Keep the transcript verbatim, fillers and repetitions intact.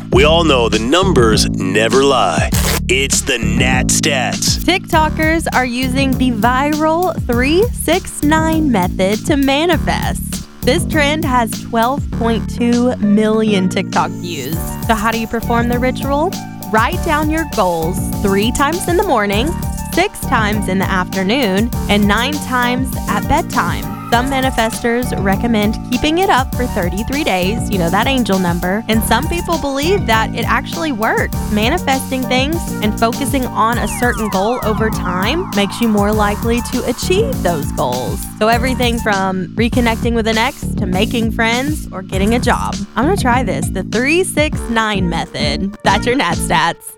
We all know the numbers never lie. It's the Nat Stats. TikTokers are using the viral three six nine method to manifest. This trend has twelve point two million TikTok views. So how do you perform the ritual? Write down your goals three times in the morning, six times in the afternoon, and nine times at bedtime. Some manifestors recommend keeping it up for thirty-three days, you know, that angel number, and some people believe that it actually works. Manifesting things and focusing on a certain goal over time makes you more likely to achieve those goals. So everything from reconnecting with an ex to making friends or getting a job. I'm gonna try this, the three six nine method. That's your Nat Stats.